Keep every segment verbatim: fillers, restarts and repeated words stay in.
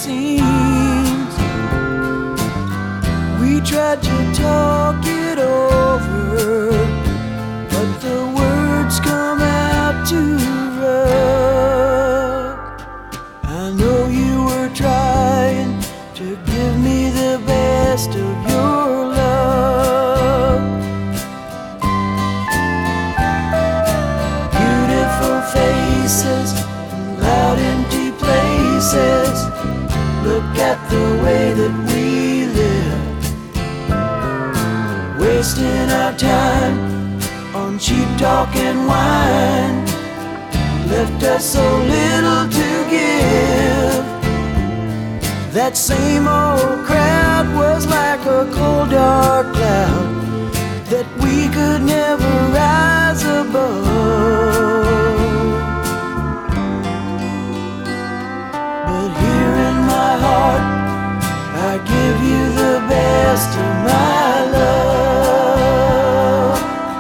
seems. We tried to talk it over, but the words come out too rough. I know you were trying to give me the best of your love. Beautiful faces and loud empty places. Look at the way that we live, wasting our time on cheap talk and wine. Left us so little to give. That same old crowd was like a cold dark cloud that we could never rise above. But here in my heart, I give you the best of my love.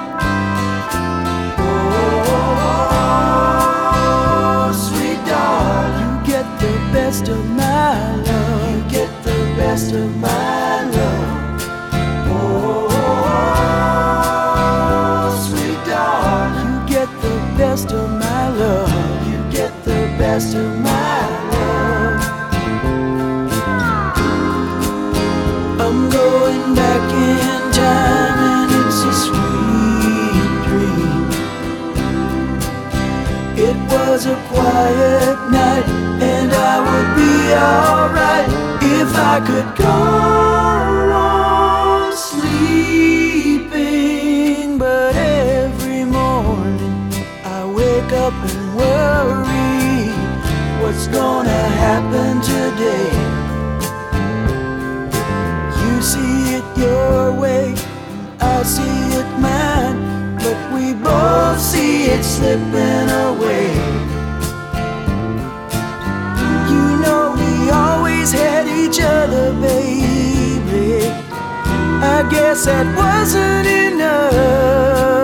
Oh, sweet darling, you get the best of my love. You get the best of my love. Oh, sweet darling, you get the best of my love. You get the best of my love. I'm going back in time and it's a sweet dream. It was a quiet night and I would be alright if I could go on sleeping. But every morning I wake up and worry what's gonna happen today. You see it your way, I see it mine, but we both see it slipping away. You know we always had each other, baby. I guess that wasn't enough.